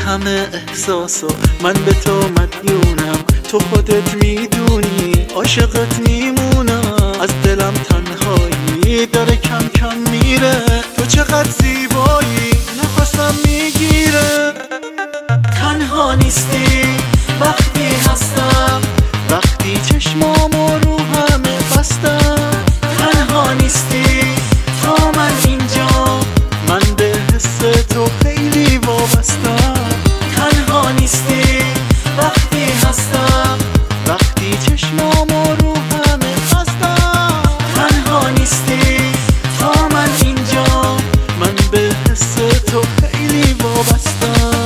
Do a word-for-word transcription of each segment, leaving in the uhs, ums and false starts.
همه احساسو من به تو مدیونم، تو خودت میدونی عاشقت میمونم. از دلم تنهایی داره کم کم میره، تو چقدر زیبایی نفسم میگیره. تنها نیستی وقتی هستم، وقتی چشمامو رو همه بستم. تنها نیستی تا من اینجا، من به حس تو خیلی وابستم. تنها نیستی وقتی هستم، وقتی چشمامو رو همه بستم. تنها نیستی تا من اینجا، من به حس تو خیلی وابستم.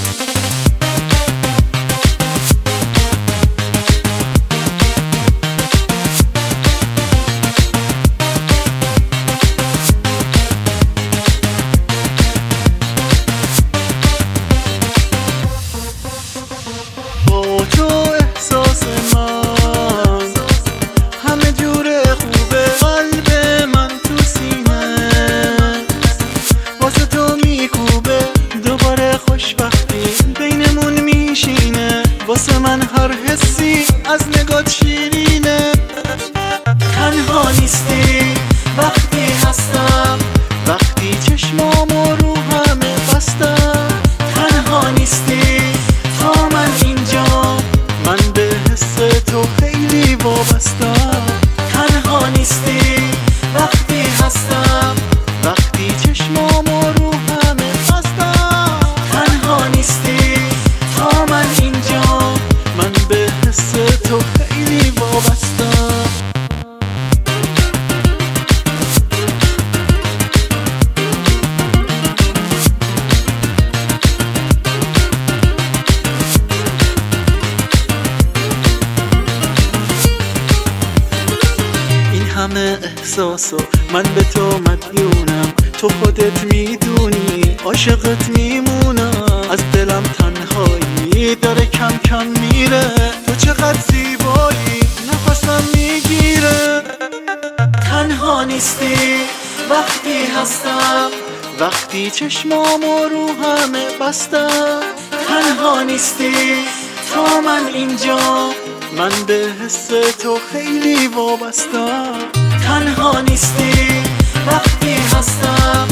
تو احساس من همه جوره خوبه، قلب من تو سینه واسه تو میکوبه. دوباره خوشبختی بینمون میشینه، واسه من هر حسی از نگات شیرینه. تنها نیستی وقتی هستم، وقتی چشمامو رو همه بستم. تنها نیستی تا من اینجا، من به حس تو خیلی وابستم. تنها نیستی وقتی هستم، وقتی چشمامو رو همه بستم. تنها نیستی تا من اینجا، من به حس تو خیلی وابستم. همه احساسو من به تو مدیونم، تو خودت میدونی عاشقت میمونم. از دلم تنهایی داره کم کم میره، تو چقدر زیبایی نفسم میگیره. تنها نیستی وقتی هستم، وقتی چشمامو رو همه بستم. تنها نیستی تا من اینجا، من به حس تو خیلی وابستم. تنها نیستی وقتی هستم،